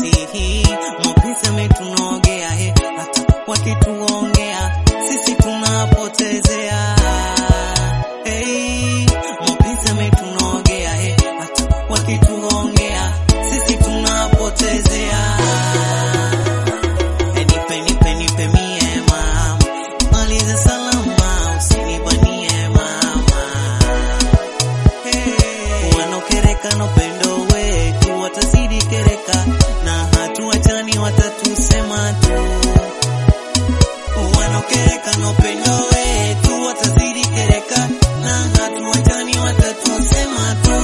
hali hii, mapenzi yametunogea, hata wakituongea sisi tunapotezea. Mapenzi yametunogea, hata wakituongea sisi tunapotezea. Nipe mie mama, maliza salama, usinibanie mama. Wanokereka na upendo wetu watazidi kereka, na hatuachani watatusema tu. Wanokereka na upendo wetu watazidi kereka, na hatuachani watatusema tu.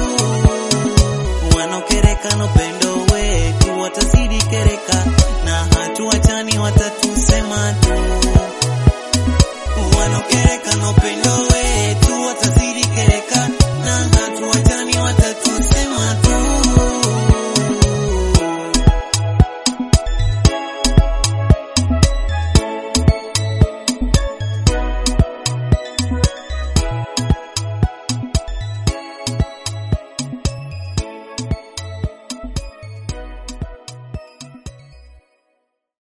Wanokereka na upendo wetu watazidi kereka, na hatuachani watatusema tu. Wanokereka na upendo